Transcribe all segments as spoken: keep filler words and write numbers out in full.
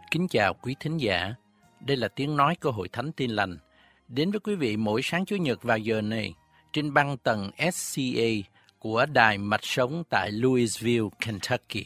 Kính chào quý thính giả, đây là tiếng nói của Hội Thánh Tin Lành, đến với quý vị mỗi sáng Chủ nhật vào giờ này, trên băng tần ét xê a của Đài Mạch Sống tại Louisville, Kentucky.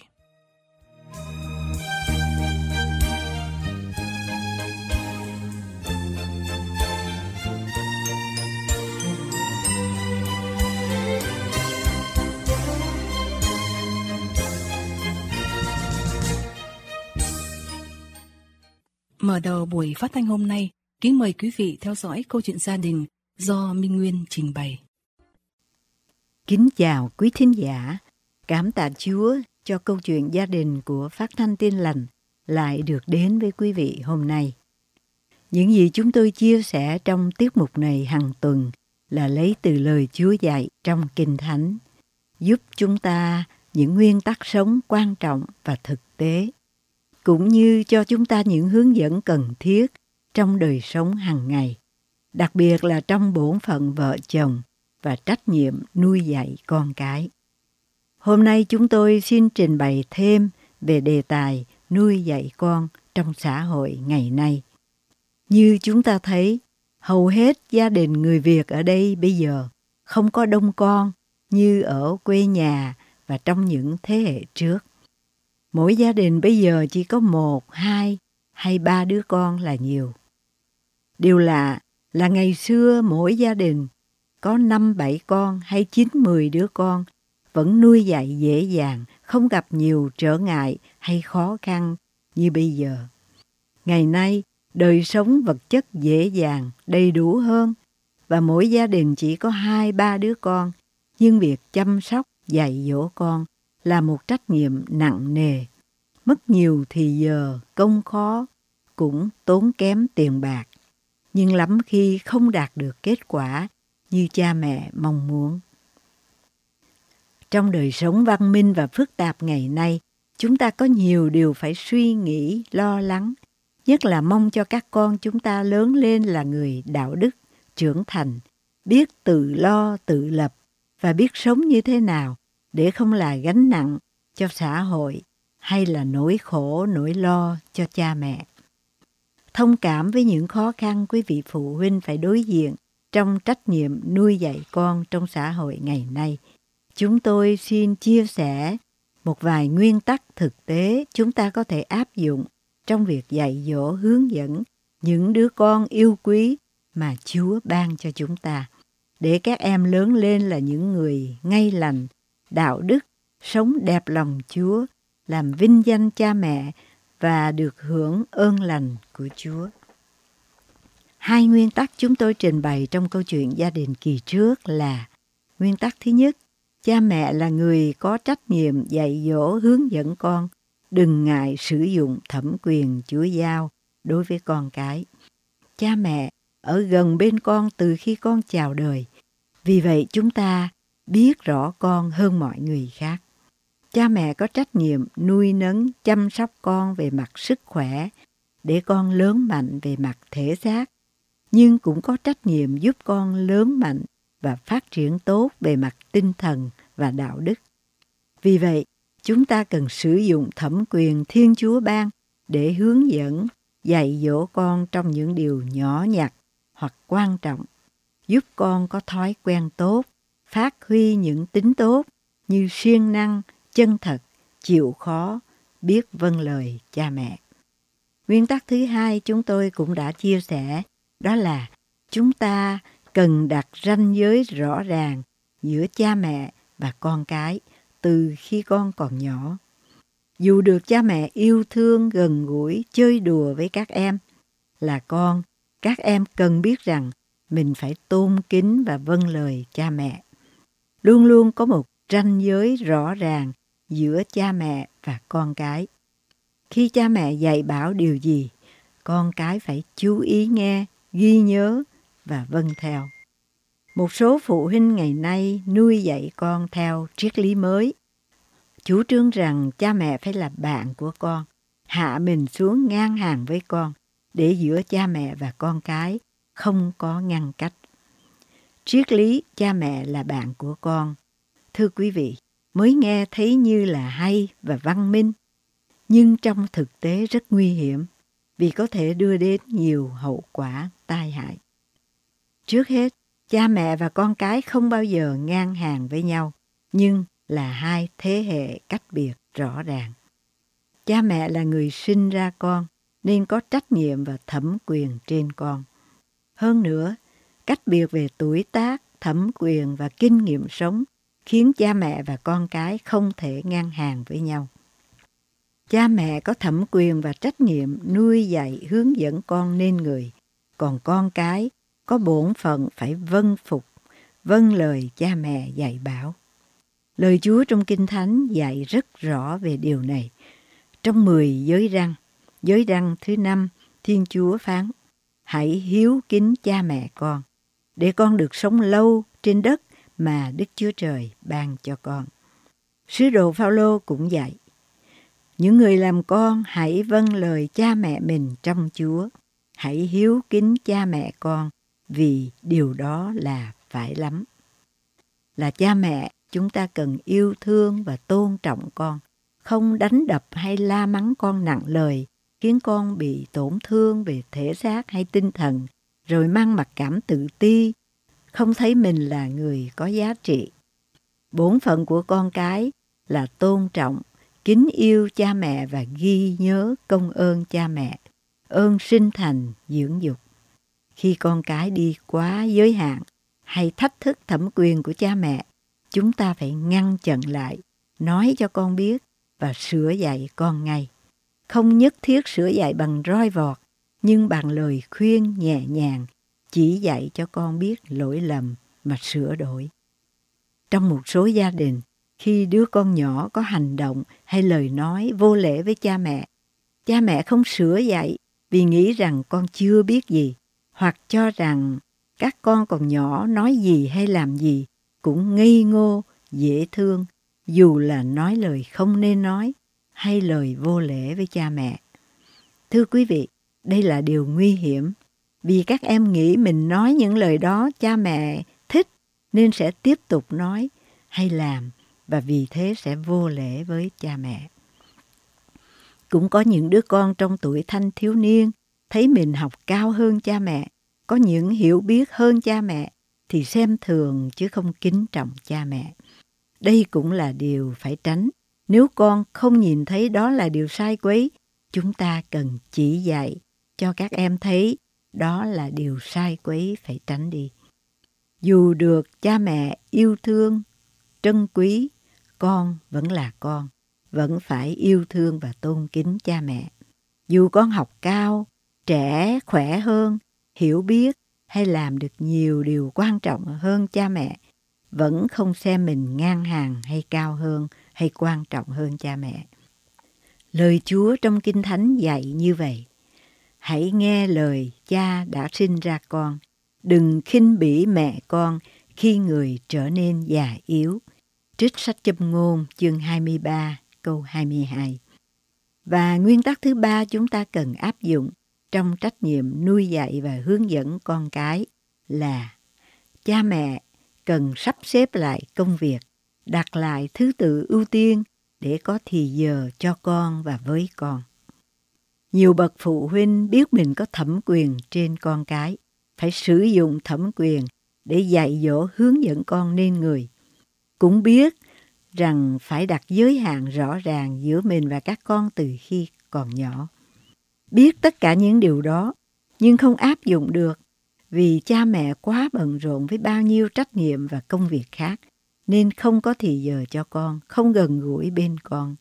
Mở đầu buổi phát thanh hôm nay, kính mời quý vị theo dõi câu chuyện gia đình do Minh Nguyên trình bày. Kính chào quý thính giả, cảm tạ Chúa cho câu chuyện gia đình của Phát thanh Tin Lành lại được đến với quý vị hôm nay. Những gì chúng tôi chia sẻ trong tiết mục này hàng tuần là lấy từ lời Chúa dạy trong Kinh Thánh, giúp chúng ta những nguyên tắc sống quan trọng và thực tế, cũng như cho chúng ta những hướng dẫn cần thiết trong đời sống hàng ngày, đặc biệt là trong bổn phận vợ chồng và trách nhiệm nuôi dạy con cái. Hôm nay chúng tôi xin trình bày thêm về đề tài nuôi dạy con trong xã hội ngày nay. Như chúng ta thấy, hầu hết gia đình người Việt ở đây bây giờ không có đông con như ở quê nhà và trong những thế hệ trước. Mỗi gia đình bây giờ chỉ có một, hai hay ba đứa con là nhiều. Điều lạ là ngày xưa mỗi gia đình có năm, bảy con hay chín, mười đứa con vẫn nuôi dạy dễ dàng, không gặp nhiều trở ngại hay khó khăn như bây giờ. Ngày nay, đời sống vật chất dễ dàng, đầy đủ hơn và mỗi gia đình chỉ có hai, ba đứa con, nhưng việc chăm sóc, dạy dỗ con là một trách nhiệm nặng nề, mất nhiều thì giờ, công khó, cũng tốn kém tiền bạc, nhưng lắm khi không đạt được kết quả như cha mẹ mong muốn. Trong đời sống văn minh và phức tạp ngày nay, chúng ta có nhiều điều phải suy nghĩ, lo lắng, nhất là mong cho các con chúng ta lớn lên là người đạo đức, trưởng thành, biết tự lo, tự lập và biết sống như thế nào để không là gánh nặng cho xã hội hay là nỗi khổ, nỗi lo cho cha mẹ. Thông cảm với những khó khăn quý vị phụ huynh phải đối diện trong trách nhiệm nuôi dạy con trong xã hội ngày nay, chúng tôi xin chia sẻ một vài nguyên tắc thực tế chúng ta có thể áp dụng trong việc dạy dỗ, hướng dẫn những đứa con yêu quý mà Chúa ban cho chúng ta, để các em lớn lên là những người ngay lành, đạo đức, sống đẹp lòng Chúa, làm vinh danh cha mẹ và được hưởng ơn lành của Chúa. Hai nguyên tắc chúng tôi trình bày trong câu chuyện gia đình kỳ trước là: nguyên tắc thứ nhất, cha mẹ là người có trách nhiệm dạy dỗ, hướng dẫn con, đừng ngại sử dụng thẩm quyền Chúa giao đối với con cái. Cha mẹ ở gần bên con từ khi con chào đời, vì vậy chúng ta biết rõ con hơn mọi người khác. Cha mẹ có trách nhiệm nuôi nấng, chăm sóc con về mặt sức khỏe để con lớn mạnh về mặt thể xác, nhưng cũng có trách nhiệm giúp con lớn mạnh và phát triển tốt về mặt tinh thần và đạo đức. Vì vậy, chúng ta cần sử dụng thẩm quyền Thiên Chúa ban để hướng dẫn, dạy dỗ con trong những điều nhỏ nhặt hoặc quan trọng, giúp con có thói quen tốt, phát huy những tính tốt như siêng năng, chân thật, chịu khó, biết vâng lời cha mẹ. Nguyên tắc thứ hai chúng tôi cũng đã chia sẻ, đó là chúng ta cần đặt ranh giới rõ ràng giữa cha mẹ và con cái từ khi con còn nhỏ. Dù được cha mẹ yêu thương, gần gũi, chơi đùa với các em là con, các em cần biết rằng mình phải tôn kính và vâng lời cha mẹ. Luôn luôn có một ranh giới rõ ràng giữa cha mẹ và con cái. Khi cha mẹ dạy bảo điều gì, con cái phải chú ý nghe, ghi nhớ và vâng theo. Một số phụ huynh ngày nay nuôi dạy con theo triết lý mới, chủ trương rằng cha mẹ phải là bạn của con, hạ mình xuống ngang hàng với con, để giữa cha mẹ và con cái không có ngăn cách. Triết lý cha mẹ là bạn của con, thưa quý vị, mới nghe thấy như là hay và văn minh, nhưng trong thực tế rất nguy hiểm. vì có thể đưa đến nhiều hậu quả tai hại. Trước hết, cha mẹ và con cái không bao giờ ngang hàng với nhau, nhưng là hai thế hệ cách biệt rõ ràng. Cha mẹ là người sinh ra con, nên có trách nhiệm và thẩm quyền trên con. Hơn nữa, cách biệt về tuổi tác, thẩm quyền và kinh nghiệm sống khiến cha mẹ và con cái không thể ngang hàng với nhau. Cha mẹ có thẩm quyền và trách nhiệm nuôi dạy hướng dẫn con nên người, còn con cái có bổn phận phải vâng phục, vâng lời cha mẹ dạy bảo. Lời Chúa trong Kinh Thánh dạy rất rõ về điều này. Trong mười giới răn, giới răn thứ năm, Thiên Chúa phán: hãy hiếu kính cha mẹ con, để con được sống lâu trên đất mà Đức Chúa Trời ban cho con. Sứ đồ Phao-lô cũng dạy: những người làm con hãy vâng lời cha mẹ mình trong Chúa, hãy hiếu kính cha mẹ con, vì điều đó là phải lắm. Là cha mẹ, chúng ta cần yêu thương và tôn trọng con, không đánh đập hay la mắng con nặng lời, khiến con bị tổn thương về thể xác hay tinh thần, rồi mang mặc cảm tự ti, không thấy mình là người có giá trị. Bổn phận của con cái là tôn trọng, kính yêu cha mẹ và ghi nhớ công ơn cha mẹ, ơn sinh thành, dưỡng dục. Khi con cái đi quá giới hạn hay thách thức thẩm quyền của cha mẹ, chúng ta phải ngăn chặn lại, nói cho con biết và sửa dạy con ngay. Không nhất thiết sửa dạy bằng roi vọt, nhưng bằng lời khuyên nhẹ nhàng, chỉ dạy cho con biết lỗi lầm mà sửa đổi. Trong một số gia đình, khi đứa con nhỏ có hành động hay lời nói vô lễ với cha mẹ, cha mẹ không sửa dạy vì nghĩ rằng con chưa biết gì, hoặc cho rằng các con còn nhỏ nói gì hay làm gì cũng ngây ngô, dễ thương, dù là nói lời không nên nói hay lời vô lễ với cha mẹ. Thưa quý vị, đây là điều nguy hiểm, vì các em nghĩ mình nói những lời đó cha mẹ thích nên sẽ tiếp tục nói hay làm, và vì thế sẽ vô lễ với cha mẹ. Cũng có những đứa con trong tuổi thanh thiếu niên thấy mình học cao hơn cha mẹ, có những hiểu biết hơn cha mẹ, thì xem thường chứ không kính trọng cha mẹ. Đây cũng là điều phải tránh. Nếu con không nhìn thấy đó là điều sai quấy, chúng ta cần chỉ dạy cho các em thấy đó là điều sai quấy phải tránh đi. Dù được cha mẹ yêu thương, trân quý, con vẫn là con, vẫn phải yêu thương và tôn kính cha mẹ. Dù con học cao, trẻ, khỏe hơn, hiểu biết hay làm được nhiều điều quan trọng hơn cha mẹ, vẫn không xem mình ngang hàng hay cao hơn hay quan trọng hơn cha mẹ. Lời Chúa trong Kinh Thánh dạy như vậy: hãy nghe lời cha đã sinh ra con, đừng khinh bỉ mẹ con khi người trở nên già yếu. Trích sách Châm ngôn chương hai mươi ba câu hai mươi hai. Và nguyên tắc thứ ba chúng ta cần áp dụng trong trách nhiệm nuôi dạy và hướng dẫn con cái là cha mẹ cần sắp xếp lại công việc, đặt lại thứ tự ưu tiên để có thì giờ cho con và với con. Nhiều bậc phụ huynh biết mình có thẩm quyền trên con cái, phải sử dụng thẩm quyền để dạy dỗ hướng dẫn con nên người. Cũng biết rằng phải đặt giới hạn rõ ràng giữa mình và các con từ khi còn nhỏ. Biết tất cả những điều đó, nhưng không áp dụng được vì cha mẹ quá bận rộn với bao nhiêu trách nhiệm và công việc khác, nên không có thì giờ cho con, không gần gũi bên con.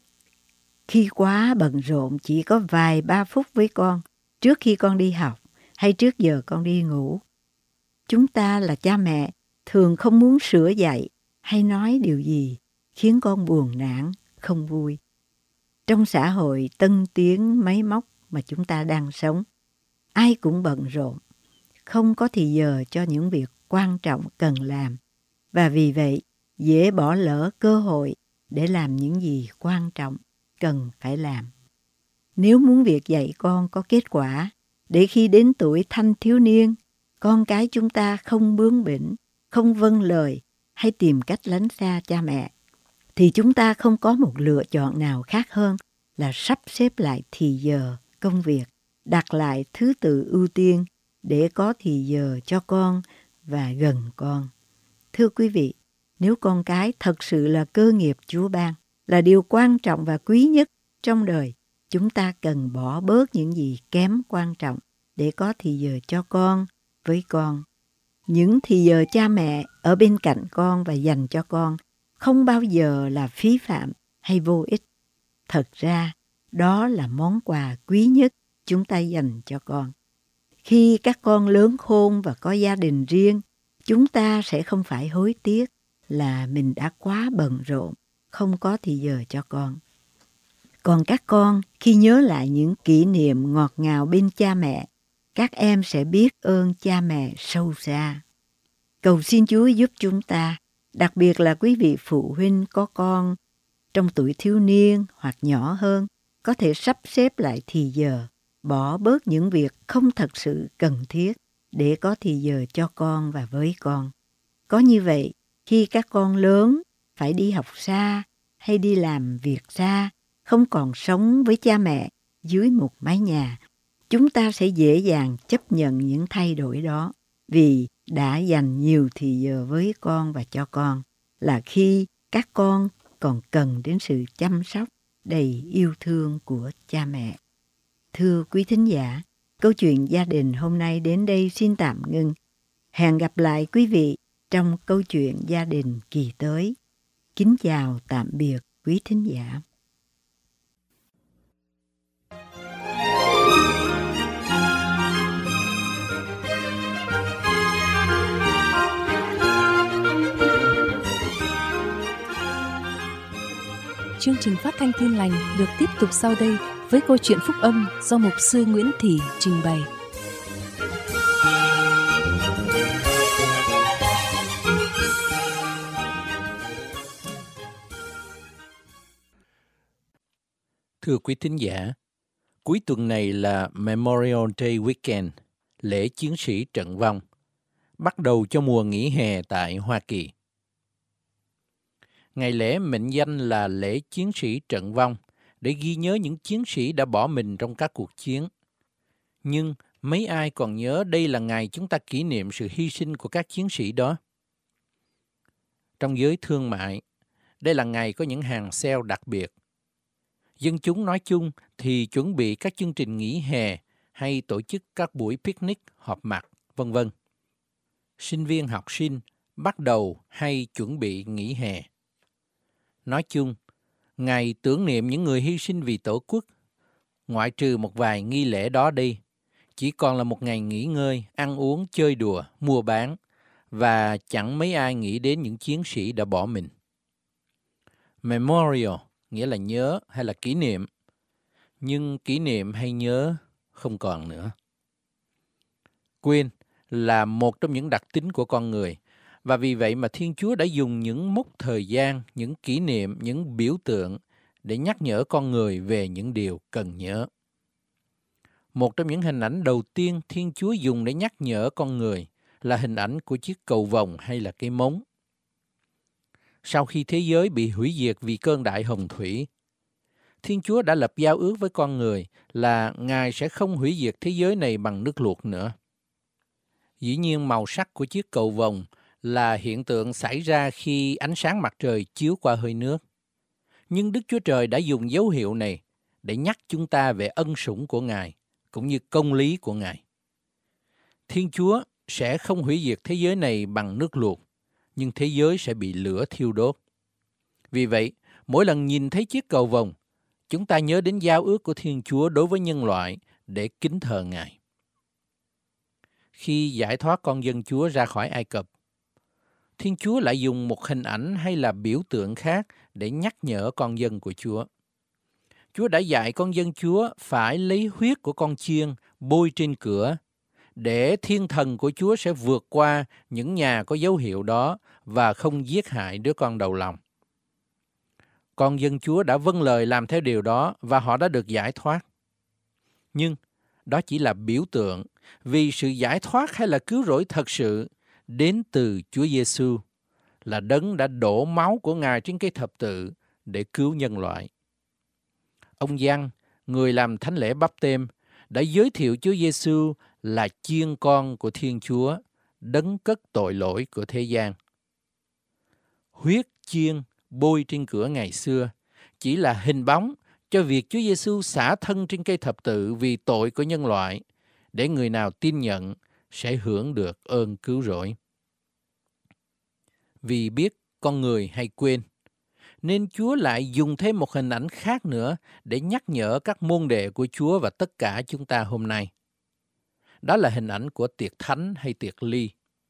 Khi quá bận rộn chỉ có vài ba phút với con trước khi con đi học hay trước giờ con đi ngủ. Chúng ta là cha mẹ thường không muốn sửa dạy hay nói điều gì khiến con buồn nản, không vui. Trong xã hội tân tiến máy móc mà chúng ta đang sống, ai cũng bận rộn, không có thì giờ cho những việc quan trọng cần làm, và vì vậy dễ bỏ lỡ cơ hội để làm những gì quan trọng cần phải làm. Nếu muốn việc dạy con có kết quả, để khi đến tuổi thanh thiếu niên, con cái chúng ta không bướng bỉnh, không vâng lời hay tìm cách lánh xa cha mẹ, thì chúng ta không có một lựa chọn nào khác hơn là sắp xếp lại thì giờ, công việc đặt lại thứ tự ưu tiên để có thì giờ cho con và gần con. Thưa quý vị, nếu con cái thật sự là cơ nghiệp Chúa ban, là điều quan trọng và quý nhất trong đời, chúng ta cần bỏ bớt những gì kém quan trọng để có thì giờ cho con với con. Những thì giờ cha mẹ ở bên cạnh con và dành cho con không bao giờ là phí phạm hay vô ích. Thật ra, đó là món quà quý nhất chúng ta dành cho con. Khi các con lớn khôn và có gia đình riêng, chúng ta sẽ không phải hối tiếc là mình đã quá bận rộn, không có thì giờ cho con. Còn các con, khi nhớ lại những kỷ niệm ngọt ngào bên cha mẹ, các em sẽ biết ơn cha mẹ sâu xa. Cầu xin Chúa giúp chúng ta, đặc biệt là quý vị phụ huynh có con trong tuổi thiếu niên hoặc nhỏ hơn, có thể sắp xếp lại thì giờ, bỏ bớt những việc không thật sự cần thiết để có thì giờ cho con và với con. Có như vậy, khi các con lớn phải đi học xa hay đi làm việc xa, không còn sống với cha mẹ dưới một mái nhà, chúng ta sẽ dễ dàng chấp nhận những thay đổi đó vì đã dành nhiều thì giờ với con và cho con, là khi các con còn cần đến sự chăm sóc đầy yêu thương của cha mẹ. Thưa quý thính giả, câu chuyện gia đình hôm nay đến đây xin tạm ngưng. Hẹn gặp lại quý vị trong câu chuyện gia đình kỳ tới. Kính chào tạm biệt quý thính giả. Chương trình phát thanh Tin Lành được tiếp tục sau đây với câu chuyện phúc âm do mục sư Nguyễn Thị trình bày. Thưa quý thính giả, cuối tuần này là Memorial Day Weekend, lễ chiến sĩ trận vong, bắt đầu cho mùa nghỉ hè tại Hoa Kỳ. Ngày lễ mệnh danh là lễ chiến sĩ trận vong để ghi nhớ những chiến sĩ đã bỏ mình trong các cuộc chiến. Nhưng mấy ai còn nhớ đây là ngày chúng ta kỷ niệm sự hy sinh của các chiến sĩ đó? Trong giới thương mại, đây là ngày có những hàng sale đặc biệt. Dân chúng nói chung thì chuẩn bị các chương trình nghỉ hè hay tổ chức các buổi picnic, họp mặt, vân vân. Sinh viên học sinh bắt đầu hay chuẩn bị nghỉ hè. Nói chung, ngày tưởng niệm những người hy sinh vì Tổ quốc, ngoại trừ một vài nghi lễ đó đi, chỉ còn là một ngày nghỉ ngơi, ăn uống, chơi đùa, mua bán, và chẳng mấy ai nghĩ đến những chiến sĩ đã bỏ mình. Memorial nghĩa là nhớ hay là kỷ niệm, nhưng kỷ niệm hay nhớ không còn nữa. Quên là một trong những đặc tính của con người, và vì vậy mà Thiên Chúa đã dùng những mốc thời gian, những kỷ niệm, những biểu tượng để nhắc nhở con người về những điều cần nhớ. Một trong những hình ảnh đầu tiên Thiên Chúa dùng để nhắc nhở con người là hình ảnh của chiếc cầu vồng hay là cây mống. Sau khi thế giới bị hủy diệt vì cơn đại hồng thủy, Thiên Chúa đã lập giao ước với con người là Ngài sẽ không hủy diệt thế giới này bằng nước luộc nữa. Dĩ nhiên màu sắc của chiếc cầu vồng là hiện tượng xảy ra khi ánh sáng mặt trời chiếu qua hơi nước. Nhưng Đức Chúa Trời đã dùng dấu hiệu này để nhắc chúng ta về ân sủng của Ngài, cũng như công lý của Ngài. Thiên Chúa sẽ không hủy diệt thế giới này bằng nước luộc, nhưng thế giới sẽ bị lửa thiêu đốt. Vì vậy, mỗi lần nhìn thấy chiếc cầu vồng, chúng ta nhớ đến giao ước của Thiên Chúa đối với nhân loại để kính thờ Ngài. Khi giải thoát con dân Chúa ra khỏi Ai Cập, Thiên Chúa lại dùng một hình ảnh hay là biểu tượng khác để nhắc nhở con dân của Chúa. Chúa đã dạy con dân Chúa phải lấy huyết của con chiên bôi trên cửa, để thiên thần của Chúa sẽ vượt qua những nhà có dấu hiệu đó và không giết hại đứa con đầu lòng. Con dân Chúa đã vâng lời làm theo điều đó và họ đã được giải thoát. Nhưng đó chỉ là biểu tượng, vì sự giải thoát hay là cứu rỗi thật sự đến từ Chúa Giêsu, là đấng đã đổ máu của Ngài trên cây thập tự để cứu nhân loại. Ông Giăng, người làm thánh lễ báp têm, đã giới thiệu Chúa Giêsu là chiên con của Thiên Chúa, đấng cất tội lỗi của thế gian. Huyết chiên bôi trên cửa ngày xưa chỉ là hình bóng cho việc Chúa Giêsu xả thân trên cây thập tự vì tội của nhân loại, để người nào tin nhận sẽ hưởng được ơn cứu rỗi. Vì biết con người hay quên, nên Chúa lại dùng thêm một hình ảnh khác nữa để nhắc nhở các môn đệ của Chúa và tất cả chúng ta hôm nay. Đó là hình ảnh của tiệc thánh hay tiệc ly.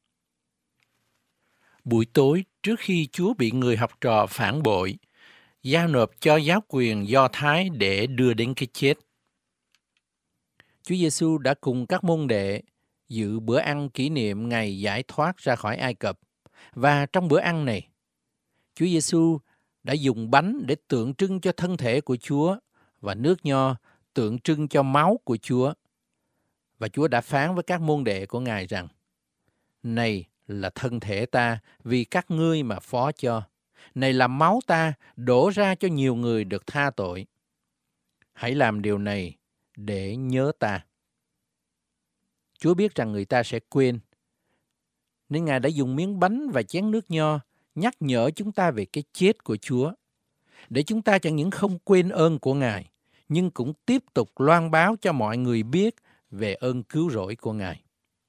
Buổi tối trước khi Chúa bị người học trò phản bội, giao nộp cho giáo quyền Do Thái để đưa đến cái chết, Chúa Giêsu đã cùng các môn đệ dự bữa ăn kỷ niệm ngày giải thoát ra khỏi Ai Cập. Và trong bữa ăn này, Chúa Giêsu đã dùng bánh để tượng trưng cho thân thể của Chúa và nước nho tượng trưng cho máu của Chúa. Và Chúa đã phán với các môn đệ của Ngài rằng: này là thân thể ta vì các ngươi mà phó cho. Này là máu ta đổ ra cho nhiều người được tha tội. Hãy làm điều này để nhớ ta. Chúa biết rằng người ta sẽ quên, nên Ngài đã dùng miếng bánh và chén nước nho nhắc nhở chúng ta về cái chết của Chúa, để chúng ta chẳng những không quên ơn của Ngài, nhưng cũng tiếp tục loan báo cho mọi người biết về ơn cứu rỗi của Ngài.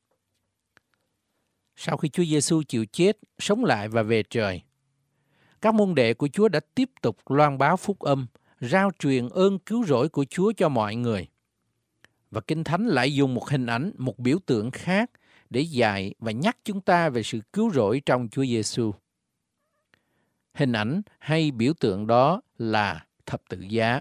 Sau khi Chúa Giêsu chịu chết, sống lại và về trời, các môn đệ của Chúa đã tiếp tục loan báo phúc âm, rao truyền ơn cứu rỗi của Chúa cho mọi người. Và Kinh Thánh lại dùng một hình ảnh, một biểu tượng khác để dạy và nhắc chúng ta về sự cứu rỗi trong Chúa Giêsu. Hình ảnh hay biểu tượng đó là thập tự giá.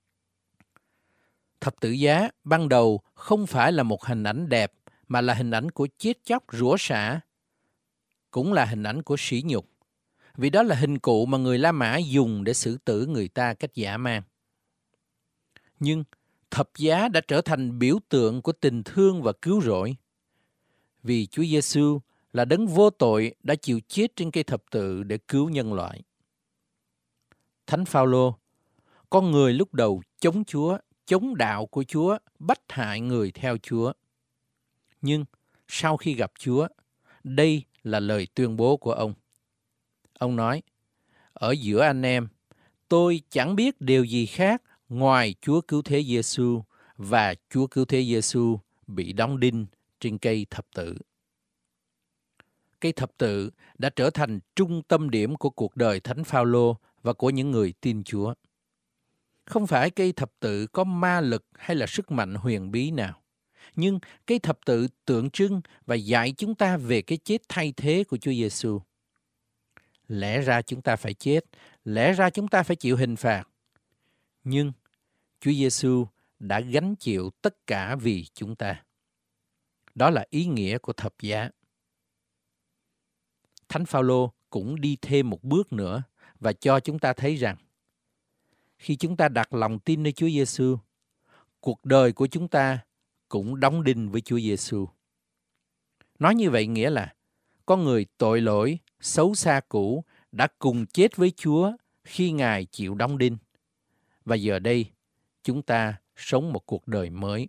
Thập tự giá ban đầu không phải là một hình ảnh đẹp, mà là hình ảnh của chết chóc rủa xả, cũng là hình ảnh của sỉ nhục, vì đó là hình cụ mà người La Mã dùng để xử tử người ta cách dã man. Nhưng thập giá đã trở thành biểu tượng của tình thương và cứu rỗi, vì Chúa Giêsu là đấng vô tội đã chịu chết trên cây thập tự để cứu nhân loại. Thánh Phao-lô, con người lúc đầu chống Chúa, chống đạo của Chúa, bách hại người theo Chúa. Nhưng sau khi gặp Chúa, đây là lời tuyên bố của ông. Ông nói: ở giữa anh em, tôi chẳng biết điều gì khác ngoài Chúa cứu thế Giêsu và Chúa cứu thế Giêsu bị đóng đinh trên cây thập tự. Cây thập tự đã trở thành trung tâm điểm của cuộc đời Thánh Phao-lô và của những người tin Chúa. Không phải cây thập tự có ma lực hay là sức mạnh huyền bí nào, nhưng cây thập tự tượng trưng và dạy chúng ta về cái chết thay thế của Chúa Giêsu. Lẽ ra chúng ta phải chết, lẽ ra chúng ta phải chịu hình phạt. Nhưng Chúa Giêsu đã gánh chịu tất cả vì chúng ta. Đó là ý nghĩa của thập giá. Thánh Phao-lô cũng đi thêm một bước nữa và cho chúng ta thấy rằng khi chúng ta đặt lòng tin nơi Chúa Giêsu, cuộc đời của chúng ta cũng đóng đinh với Chúa Giêsu. Nói như vậy nghĩa là con người tội lỗi, xấu xa cũ đã cùng chết với Chúa khi Ngài chịu đóng đinh. Và giờ đây, chúng ta sống một cuộc đời mới.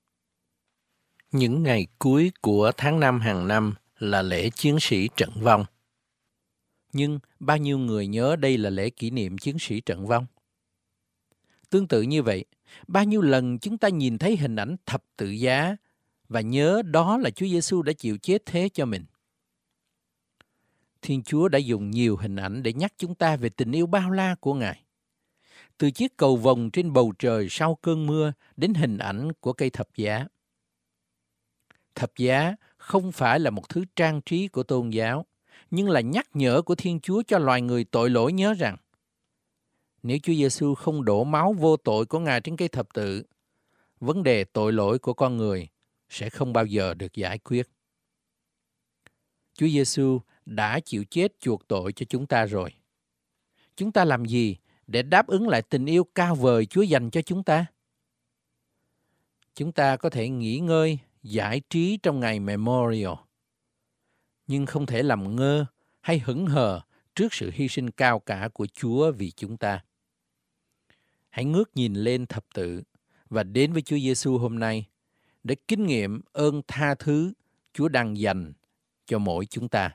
Những ngày cuối của tháng năm hàng năm là lễ chiến sĩ trận vong. Nhưng bao nhiêu người nhớ đây là lễ kỷ niệm chiến sĩ trận vong? Tương tự như vậy, bao nhiêu lần chúng ta nhìn thấy hình ảnh thập tự giá và nhớ đó là Chúa Giêsu đã chịu chết thế cho mình. Thiên Chúa đã dùng nhiều hình ảnh để nhắc chúng ta về tình yêu bao la của Ngài. Từ chiếc cầu vồng trên bầu trời sau cơn mưa đến hình ảnh của cây thập giá. Thập giá không phải là một thứ trang trí của tôn giáo, nhưng là nhắc nhở của Thiên Chúa cho loài người tội lỗi nhớ rằng nếu Chúa Giêsu không đổ máu vô tội của Ngài trên cây thập tự, vấn đề tội lỗi của con người sẽ không bao giờ được giải quyết. Chúa Giêsu đã chịu chết chuộc tội cho chúng ta rồi. Chúng ta làm gì để đáp ứng lại tình yêu cao vời Chúa dành cho chúng ta? Chúng ta có thể nghỉ ngơi, giải trí trong ngày Memorial, nhưng không thể làm ngơ hay hững hờ trước sự hy sinh cao cả của Chúa vì chúng ta. Hãy ngước nhìn lên thập tự và đến với Chúa Giêsu hôm nay để kinh nghiệm ơn tha thứ Chúa đang dành cho mỗi chúng ta.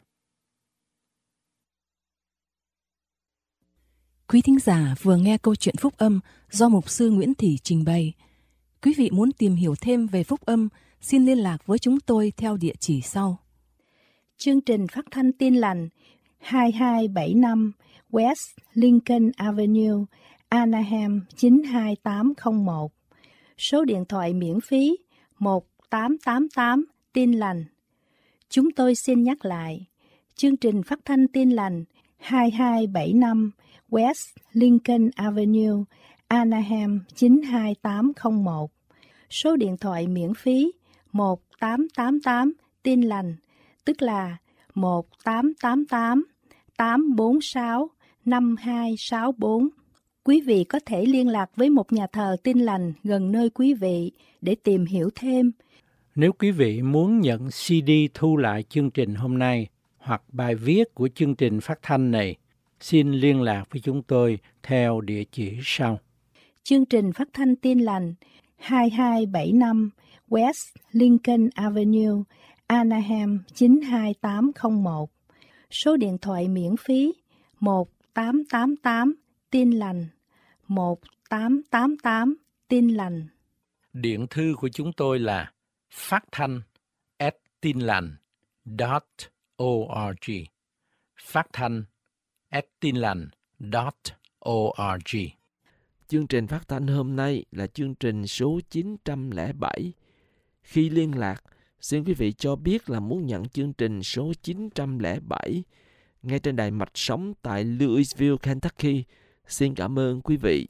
Quý thính giả vừa nghe câu chuyện phúc âm do Mục sư Nguyễn Thị trình bày. Quý vị muốn tìm hiểu thêm về phúc âm, xin liên lạc với chúng tôi theo địa chỉ sau. Chương trình phát thanh Tin Lành hai hai bảy năm West Lincoln Avenue, Anaheim chín hai tám không một. Số điện thoại miễn phí một tám tám tám Tin Lành. Chúng tôi xin nhắc lại, chương trình phát thanh Tin Lành hai hai bảy năm West Lincoln Avenue, Anaheim chín hai tám không một. Số điện thoại miễn phí một tám tám tám Tin Lành, tức là một tám tám tám tám bốn sáu năm hai sáu bốn. Quý vị có thể liên lạc với một nhà thờ Tin Lành gần nơi quý vị để tìm hiểu thêm. Nếu quý vị muốn nhận xê đê thu lại chương trình hôm nay hoặc bài viết của chương trình phát thanh này, xin liên lạc với chúng tôi theo địa chỉ sau. Chương trình phát thanh Tin Lành hai hai bảy năm West Lincoln Avenue, Anaheim chín hai tám không một. Số điện thoại miễn phí một tám tám tám Tin Lành, một tám tám tám Tin Lành. Điện thư của chúng tôi là phát thanh a tin lành chấm org. Phát thanh a tin lành chấm org. Chương trình phát thanh hôm nay là chương trình số chín trăm lẻ bảy. Khi liên lạc, xin quý vị cho biết là muốn nhận chương trình số chín trăm lẻ bảy ngay trên đài mạch sóng tại Louisville, Kentucky. Xin cảm ơn quý vị.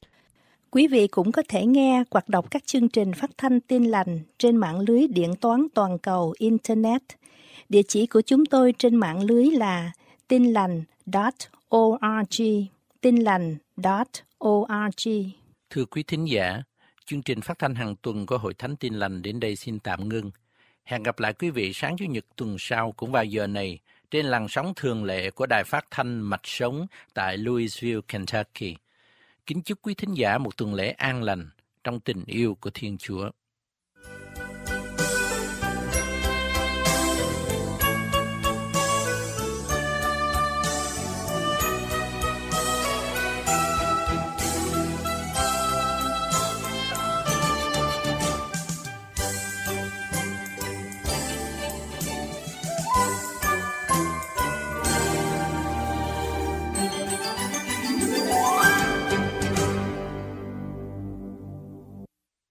Quý vị cũng có thể nghe hoặc đọc các chương trình phát thanh Tin Lành trên mạng lưới điện toán toàn cầu Internet. Địa chỉ của chúng tôi trên mạng lưới là tin lành chấm org, tin lành chấm org. Thưa quý thính giả, chương trình phát thanh hàng tuần của Hội Thánh Tin Lành đến đây xin tạm ngưng. Hẹn gặp lại quý vị sáng Chủ nhật tuần sau cũng vào giờ này trên làn sóng thường lệ của đài phát thanh mạch sống tại Louisville, Kentucky. Kính chúc quý thính giả một tuần lễ an lành trong tình yêu của Thiên Chúa.